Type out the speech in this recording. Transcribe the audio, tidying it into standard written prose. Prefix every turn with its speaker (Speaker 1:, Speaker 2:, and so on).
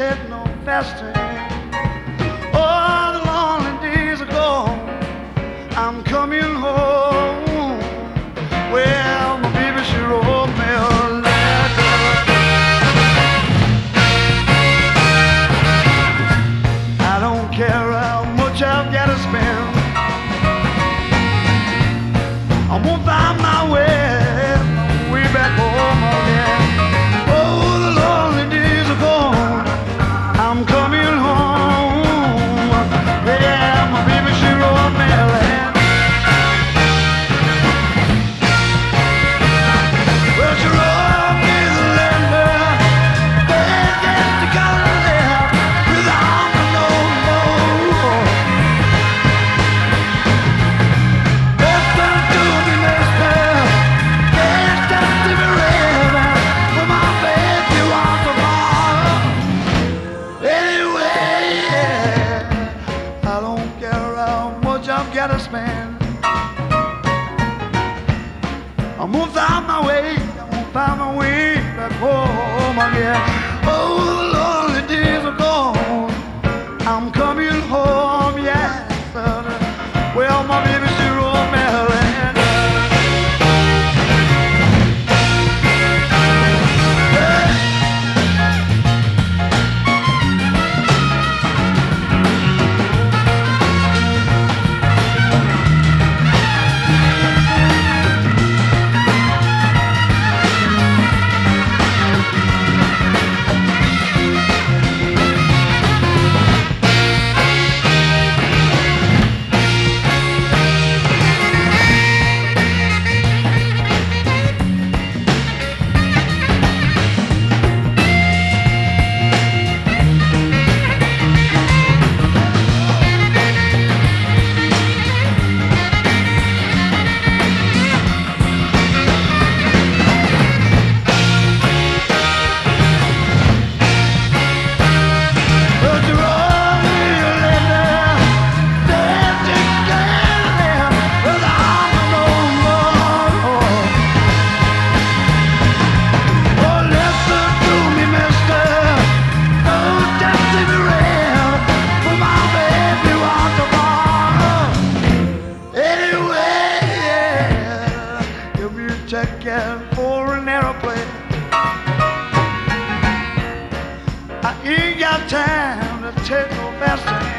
Speaker 1: take no fasting. Oh, the lonely days are gone. I'm coming home. Well, my baby, she wrote me a letter. I don't care how much I've got to spend. I'm gonna find my way back home again. Oh, the lonely days are gone. I'm coming home. Yeah, my baby, she wrote me a letter. Well, she wrote me the letter. Begging to go live without me no more. Listen to me, mister. Can't just to be real. For my baby, want tomorrow. Anyway, I don't care how much I've got to spend. I'm gonna find my way, back home again. Oh, the lonely days are gone. I'm coming home, yes, sir. Well, my baby, she wrote me a letter. Ticket for an aeroplane. I ain't got time to take no fasting.